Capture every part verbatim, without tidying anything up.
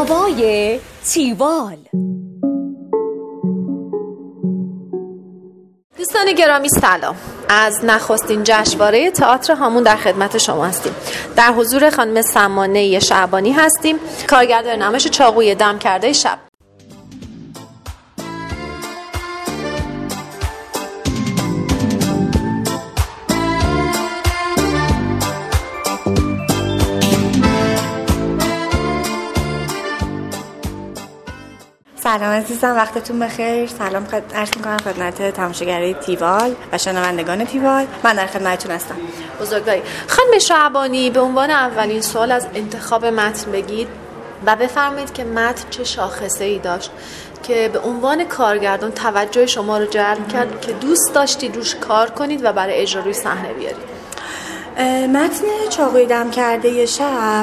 هوای تیوال. دوستان گرامی سلام. از نخستین جشنواره تئاتر هامون در خدمت شما هستیم. در حضور خانم سمانه شعبانی هستیم، کارگردان نمایش چاقوی دم کرده شب. سلام عزیزم، وقتتون بخیر. سلام خد... عرض می‌کنم خدمت تماشاگرای تیوال و شنوندگان تیوال. من در خدمتتون هستم. بزرگواری. خانم شعبانی، به عنوان اولین سوال از انتخاب متن بگید و بفرمایید که متن چه شاخصه‌ای داشت که به عنوان کارگردان توجه شما رو جلب کرد که دوست داشتید روش کار کنید و برای اجرا روی صحنه بیارید. متن چاقوی دم کرده شب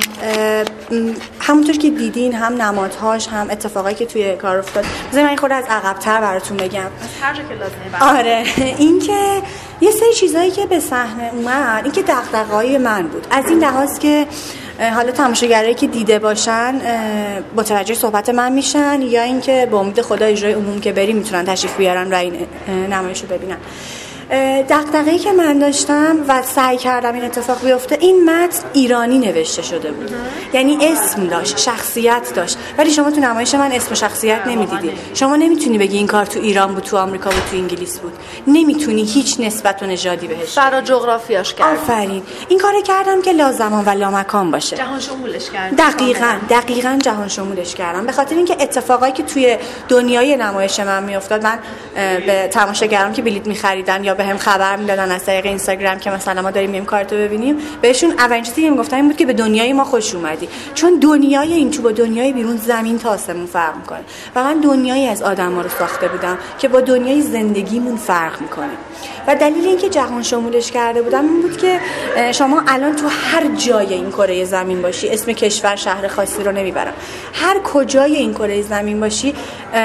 همونطور که دیدین، هم نمادهاش هم اتفاقایی که توی کار افتاد. بذارید من خود از عقب‌تر براتون بگم. از هر جا که لازمه. آره، این که یه سری چیزایی که به صحنه اومد، این که دغدغه‌های من بود. از این لحاظ که حالا تماشاگرایی که دیده باشن متوجه صحبت من میشن، یا اینکه با امید خدا اجرای عموم که بریم میتونن تشریف بیارن و این نمایشو ببینن. دغدغه‌ای که من داشتم و سعی کردم این اتفاق بیفته، این متن ایرانی نوشته شده بود. یعنی اسم داشت، شخصیت داشت، ولی شما تو نمایش من اسم و شخصیت نمیدیدی. شما نمیتونی بگی این کار تو ایران بود، تو آمریکا بود، تو انگلیس بود. نمیتونی هیچ نسبت و نژادی بهش. فرا جغرافیاش کردم. آفرین. این کارو کردم که لازمان و لامکان باشه. جهان شمولش کردم. دقیقاً، دقیقاً جهان شمولش کردم. به خاطر اینکه اتفاقایی که توی دنیای نمایش من میافتاد، من به تماشاگرام که بلیط می‌خریدن یا به هم خبر میدادن از طریق اینستاگرام که مثلا ما داریم این کارتو ببینیم، بهشون اولین چیزی که میگفتن این بود که به دنیای ما خوش اومدی، چون دنیای این تو با دنیای بیرون زمین تا آسمون فرق میکنه و من دنیایی از آدما رو ساخته بودم که با دنیای زندگیمون فرق میکنه. و دلیل اینکه جهان شمولش کرده بودم این بود که شما الان تو هر جای این کره زمین باشی، اسم کشور شهر خاصی رو نمیبرم، هر کجای این کره زمین باشی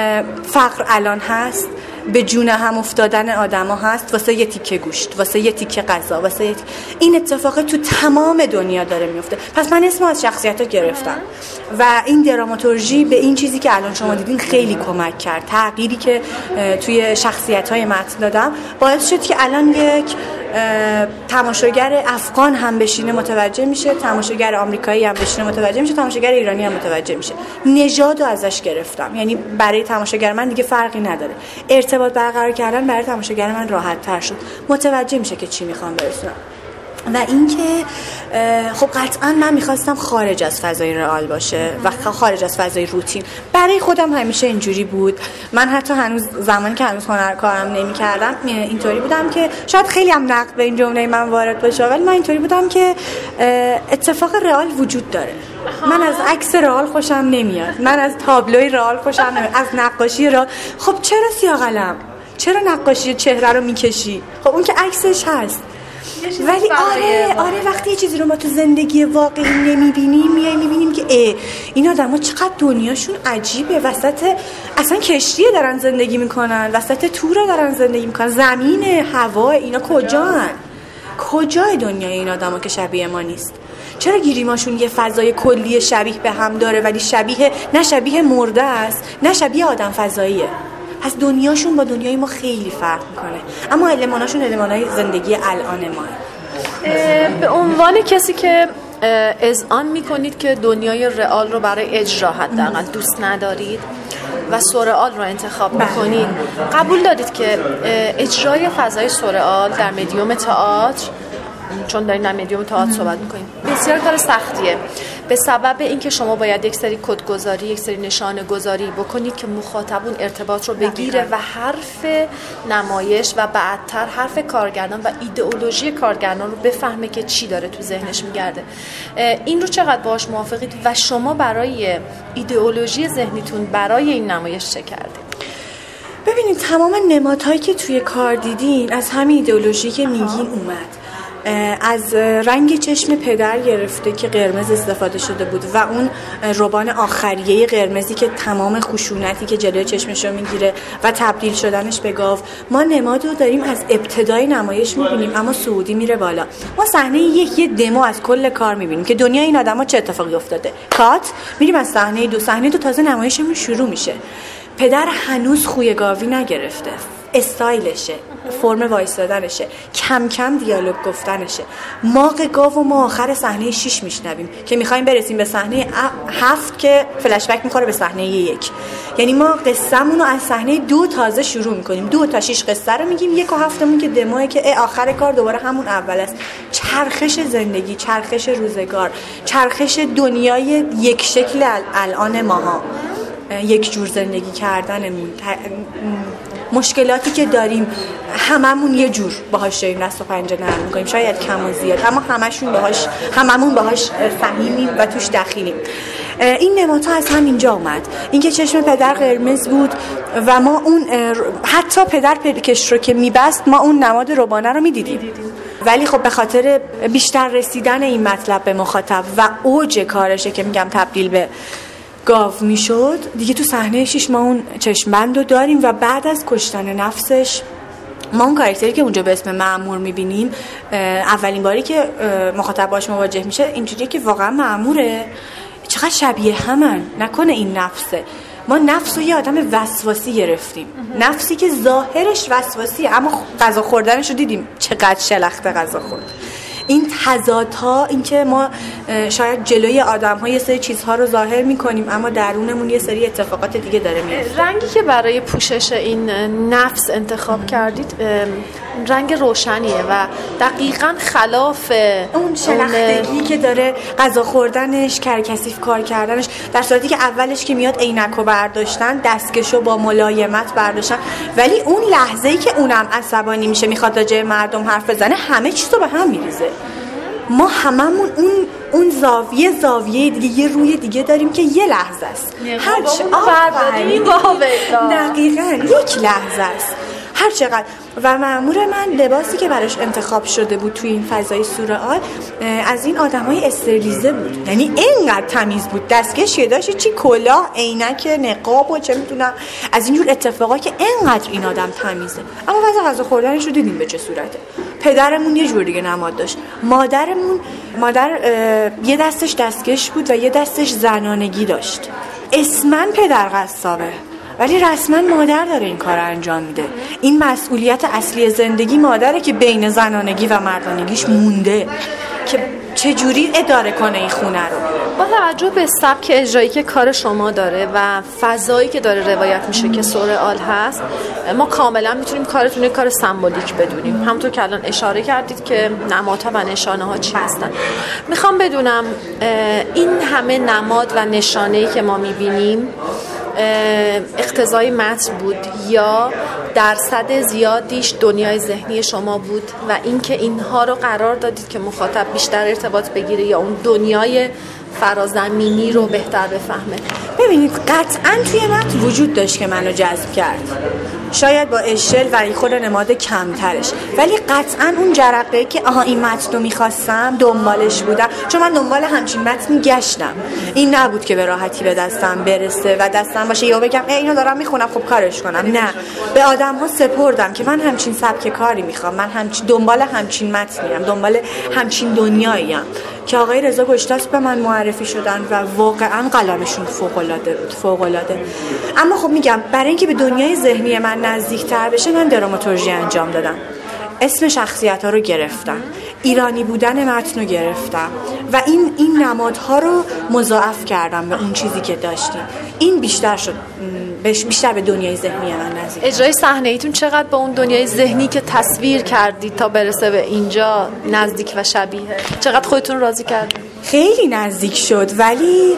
فقر الان هست، به جون هم افتادن آدما هست، واسه یه تیکه گوشت، واسه یه تیکه غذا، واسه یه تیکه... این اتفاق تو تمام دنیا داره میفته. پس من اسمو از شخصیت‌ها گرفتم و این دراماتورژی به این چیزی که الان شما دیدین خیلی کمک کرد. تغییری که توی شخصیت‌های متن دادم باعث شد که الان یک تماشاگر افغان هم بشینه متوجه میشه، تماشاگر آمریکایی هم بشینه متوجه میشه، تماشاگر ایرانی هم متوجه میشه. نژادو ازش گرفتم، یعنی برای تماشاگر من دیگه فرقی نداره. ارتباط برقرار کردن برای تماشاگر من راحت تر شد، متوجه میشه که چی میخوام برسونم. و اینکه خب قطعا من میخواستم خارج از فضای رئال باشه و خارج از فضای روتین. برای خودم همیشه اینجوری بود. من حتی هنوز زمانی که هنوز هنر کارم نمی‌کردم اینطوری بودم که شاید خیلی هم نقد به این جمله من وارد باشه، ولی من اینطوری بودم که اتفاق رئال وجود داره. من از عکس رئال خوشم نمیاد، من از تابلوی رئال خوشم نمیاد، از نقاشی رئال. خب چرا سیاه قلم؟ چرا نقاشی چهره رو میکشی؟ خب اون که عکسش هست. ولی آره آره وقتی یه چیزی رو ما تو زندگی واقعی نمیبینیم، میای میبینیم که اه این آدم ها چقدر دنیاشون عجیبه، وسط اصلا کشتیه دارن زندگی میکنن، وسط توره دارن زندگی میکنن، زمین، هوا، اینا کجان؟ کجای دنیای این آدم ها که شبیه ما نیست؟ چرا گیریماشون یه فضای کلی شبیه به هم داره ولی شبیه، نه شبیه مرده است نه شبیه آدم فضاییه؟ پس دنیاشون با دنیای ما خیلی فرق میکنه، اما الماناشون المانای زندگی الان ما. به عنوان کسی که اذعان میکنید که دنیای رئال رو برای اجرا حداقل دوست ندارید و سورئال رو انتخاب میکنید، قبول دارید که اجرای فضای سورئال در مدیوم تئاتر، چون دارین در مدیوم تئاتر صحبت میکنین، بسیار کار سختیه به سبب اینکه شما باید یک سری کدگذاری، یک سری نشانه گذاری بکنید که مخاطبون ارتباط رو بگیره و حرف نمایش و بعدتر حرف کارگردان و ایدئولوژی کارگردان رو بفهمه که چی داره تو ذهنش میگرده. این رو چقدر باهاش موافقید و شما برای ایدئولوژی ذهنیتون برای این نمایش چه کردید؟ ببینید تمام نمادهایی که توی کار دیدین از همین ایدئولوژی که میگین اومد. از رنگ چشم پدر گرفته که قرمز استفاده شده بود و اون روبان آخریه قرمزی که تمام خشونتی که جلوی چشمش رو میگیره و تبدیل شدنش به گاو، ما نماد رو داریم از ابتدای نمایش میبینیم اما سعودی میره بالا. ما صحنه یک یه دمو از کل کار میبینیم که دنیا این آدما چه اتفاقی افتاده. کات میریم از صحنه دو، صحنه دو تازه نمایشمون شروع میشه. پدر هنوز خوی گاوی نگرفته، استایلشه، فرم وایسادنشه، کم کم دیالوگ گفتنشه. ماغ گاو و ما آخر صحنه شش میشنویم که میخوایم برسیم به صحنه هفت که فلش بک میخوره به صحنه یک. یعنی ما قصه‌مون رو از صحنه دو تازه شروع میکنیم، دو تا شش قصه رو میگیم، یک و هفتمون که دموئه که آخر کار دوباره همون اول است. چرخش زندگی، چرخش روزگار، چرخش دنیای یک شکل الان ماها، یک جور زندگی کردنمون، مشکلاتی که داریم هممون یه جور باهاش داریم دست و پنجه نرم می‌کنیم، شاید کم و زیاد، اما همشون باهاش هممون باهاش فهمیمیم و توش دخیلیم. این نمادها از همینجا اومد، اینکه چشم پدر قرمز بود و ما اون حتی پدر پدکش رو که میبست ما اون نماد روبانه رو میدیدیم، ولی خب به خاطر بیشتر رسیدن این مطلب به مخاطب و اوج کارشه که میگم تبدیل به گاو میشد دیگه، تو صحنه شش ما اون چشمبند رو داریم و بعد از کشتن نفسش ما اون کاراکتری که اونجا به اسم مأمور میبینیم اولین باری که مخاطب باش مواجه میشه اینجوریه که واقعا مأموره، چقدر شبیه همن، نکنه این نفسه. ما نفس رو یه آدم وسواسی گرفتیم، نفسی که ظاهرش وسواسیه اما غذا خوردنش رو دیدیم چقدر شلخته غذا خورد. این تضادها، این که ما شاید جلوی آدم‌ها یه سری چیزها رو ظاهر می‌کنیم اما درونمون یه سری اتفاقات دیگه داره میفته. رنگی که برای پوشش این نفس انتخاب کردید رنگ روشنیه و دقیقاً خلاف اون شلختگی که داره غذا خوردنش، کرکسیف کار کردنش، در صورتی که اولش که میاد عینکو برداشتن، دستکشو با ملایمت برداشتن، ولی اون لحظه‌ای که اونم عصبانی میشه میخواد راجع مردم حرف بزنه همه چیزو به هم میریزه. ما هممون اون اون زاویه زاویه دیگه، یه روی دیگه داریم که یه لحظه است. هر چه آفرین دقیقاً یک لحظه است. هر چقدر و مأمور من لباسی که براش انتخاب شده بود توی این فضای سورئال از این آدمای استریلیزه بود، یعنی اینقدر تمیز بود، دستکش که داشت، چی کلاه، عینک، نقاب و چه میدونم از اینجور اتفاقا که اینقدر این آدم تمیزه. اما واسه غذا خوردنش رو دیدیم به چه صورته. پدرمون یه جور دیگه نماد داشت، مادرمون مادر یه دستش دستکش بود و یه دستش زنانگی داشت. اسمن پدر قصابه ولی رسما مادر داره این کار انجام میده. این مسئولیت اصلی زندگی مادره که بین زنانگی و مردانگیش مونده که چجوری اداره کنه این خونه رو. با توجه به سبک اجرایی که کار شما داره و فضایی که داره روایت میشه که سورئال هست، ما کاملا میتونیم کارتون یک کار سمبولیک بدونیم، همونطور که الان اشاره کردید که نمادها و نشانه ها چی هستن. میخوام بدونم این همه نماد و نشانه‌ای که ما میبینیم اقتضای متن بود یا درصد زیادیش دنیای ذهنی شما بود و اینکه اینها رو قرار دادید که مخاطب بیشتر ارتباط بگیره یا اون دنیای فرازمینی رو بهتر بفهمه؟ ببینید قطعاً توی متن وجود داشت که منو جذب کرد، شاید با اشل و این خود نماد کمترش، ولی قطعاً اون جرقه‌ای که آها این متن رو می‌خواستم دنبالش بودم، چون من دنبال همچین متنی گشتم. این نبود که به راحتی به دستم برسه و دستم باشه یا بگم ای اینو دارم میخونم خب کارش کنم. نه، به آدم‌ها سپردم که من همچین سبک کاری میخوام، من همچین دنبال همچین متنیم، دنبال همچین دنیاییم که آقای رضا گشتاس به من معرفی شدن و واقعاً قلمشون فوق‌العاده بود، فوق‌العاده. اما خب میگم برای اینکه به دنیای ذهنی من نزدیک‌تر بشه من دراماتورژی انجام دادم، اسم شخصیت‌ها رو گرفتم، ایرانی بودن متن رو گرفتم و این این نمادها رو مضاعف کردم به اون چیزی که داشتیم. این بیشتر شد، بیشتر به دنیای ذهنی من نزدیک. اجرای صحنه ایتون چقدر با اون دنیای ذهنی که تصویر کردید تا برسه به اینجا نزدیک و شبیه؟ چقدر خودتون راضی کردید؟ خیلی نزدیک شد، ولی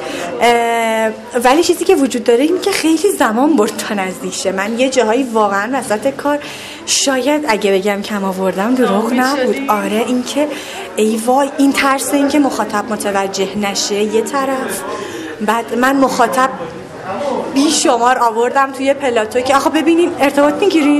ولی چیزی که وجود داره این که خیلی زمان برد تا نزدیک شه. من یه جاهایی واقعا وسط کار شاید اگه بگم کم آوردم دروغ نبود. آره، این که ای وای، این ترس این که مخاطب متوجه نشه یه طرف، بعد من مخاطب بیشمار آوردم توی پلاتو که آخه ببینین ارتباط میگیرین،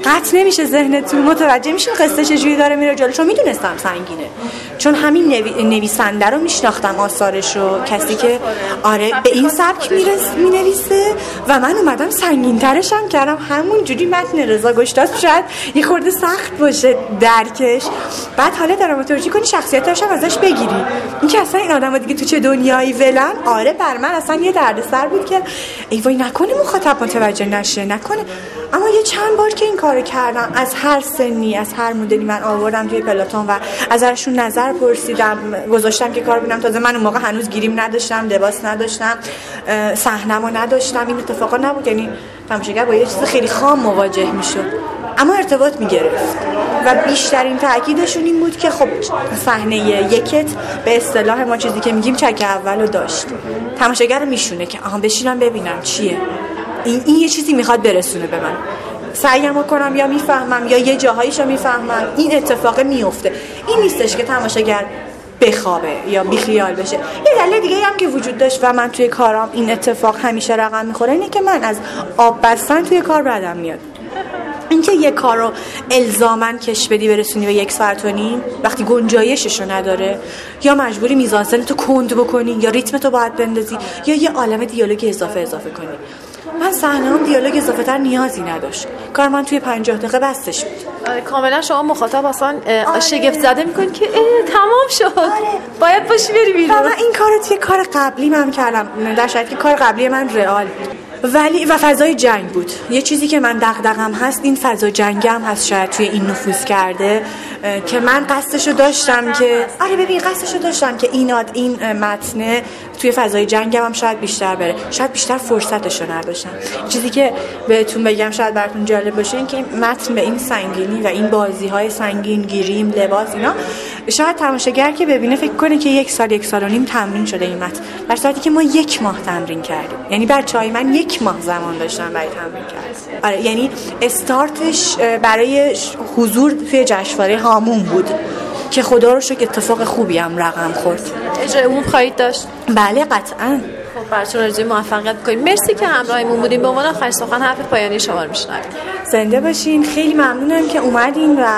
قطع نمیشه ذهنتون، متوجه میشین قصه چجوری داره میره جلو. چون میدونستم سنگینه، چون همین نوی... نویسنده رو میشناختم، آثارش رو، کسی که آره به این سبک میرس مینویسه و من اومدم سنگین‌ترش هم کردم. همون جوری متن رضا گشتاسب شاید یه خورده سخت باشه درکش، بعد حالا دراماتورژی کنی شخصیتش هم ازش بگیری. این که اصلا این آدم‌ها دیگه تو چه دنیایی ولن. آره بر من اصلا یه دردسر بود که ای وای نکنه مخاطب متوجه نشه، نکنه. اما یه چند بار که این کارو کردم، از هر سنی از هر مدلی من آوردم توی پلاتون و ازشون نظر پرسیدم، گذاشتم که کار ببینم. تازه من اون موقع هنوز گیریم نداشتم، لباس نداشتم، صحنه‌مو نداشتم، این اتفاقا نبود. یعنی تماشاگر با یه چیز خیلی خام مواجه میشد اما ارتباط میگرفت و بیشترین تاکیدشون این بود که خب صحنه یکت به اصطلاح ما چیزی که میگیم چک اولو داشت. تماشاگر رو میشونه که آها بشینم ببینم چیه این این یه چیزی میخواد برسونه به من، سعیمو کنم یا میفهمم یا یه جاهاییشو میفهمم. این اتفاق میفته. این نیستش که تماشاگر بخوابه یا بیخیال بشه. یه دلیل دیگه هم که وجود داشت و من توی کارام این اتفاق همیشه رقم میخوره اینه که من از آب بستن توی کار بدم میاد. اینکه یک کار رو الزاماً کش بدی برسونی به یک ساعت و نیم وقتی گنجایششو نداره، یا مجبوری میزانسن تو کند بکنی یا ریتم تو باید بندازی یا یه عالمه دیالوگ اضافه اضافه کنی. من صحنه‌ام دیالوگ اضافه تر نیازی نداشت. کار من توی پنجاه دقیقه بستش بود. کاملا شما مخاطب اصلا شگفت زده میکنید که تمام شد. آره. باید باشی بری بیرون. من این کارو توی کار قبلی من کردم. در شاید که کار قبلی من رئال ولی و فضای جنگ بود. یه چیزی که من دغدغم هست این فضا جنگی هم هست، شاید توی این نفوذ کرده که من قصدشو داشتم که آره ببین قصدشو داشتم که اینات این متن توی فضای جنگ هم شاید بیشتر بره، شاید بیشتر فرصتشو نداشتم. چیزی که بهتون بگم شاید براتون جالب باشه این که این متن به این سنگینی و این بازی‌های سنگین، گیریم، لباس اینا، شاید تماشاگر که ببینه فکر کنه که یک سال یک سال و نیم تمرین شده این متن، در صورتی که ما یک ماه تمرین کردیم. یعنی بچه‌های من یک ماه زمان داشتن برای تمرین کردن. آره یعنی استارتش برای حضور توی جشنواره هامون بود که خدا رو شکر اتفاق خوبی هم رقم خورد. اجرای عموم خواهید داشت؟ بله قطعاً. خب براتون آرزوی موفقیت می‌کنیم. مرسی که همراهمون بودیم. به عنوان آخرین سخن حرف پایانی شما رو میشنویم. زنده باشین. خیلی ممنونم که اومدین و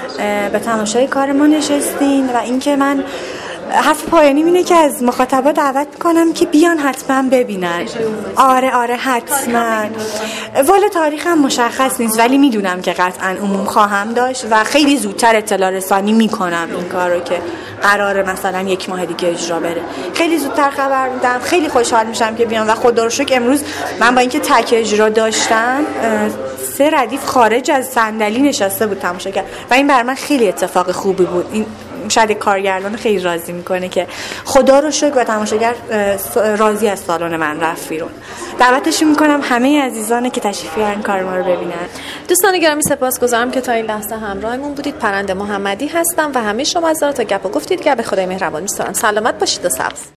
به تماشای کار ما نشستین و اینکه من حرف پایانی اینه که از مخاطبا دعوت میکنم که بیان حتما ببینن. آره آره حتما. والا تاریخ هم مشخص نیست ولی میدونم که قطعا عموم خواهم داشت و خیلی زودتر اطلاع رسانی میکنم این کار رو که قراره مثلا یک ماه دیگه اجرا بره. خیلی زودتر خبر میدم. خیلی خوشحال میشم که بیان و خدا رو شکر امروز من با اینکه تک اجرا داشتم سه ردیف خارج از صندلی نشسته بود تماشاگر و این بر من خیلی اتفاق خوبی بود. این شاید کارگردان خیلی راضی میکنه که خدا رو شکر و تماشاگر راضی از سالن من رفت بیرون. دعوتش میکنم همه عزیزان که تشریف بیارن کار ما رو ببینن. دوستان گرامی سپاسگزارم که تا این لحظه همراهمون بودید. پرنده محمدی هستم و همه شما عزیزان تا گپ و گفتید که به خدای مهربان میسپارم. سلامت باشید و سبز.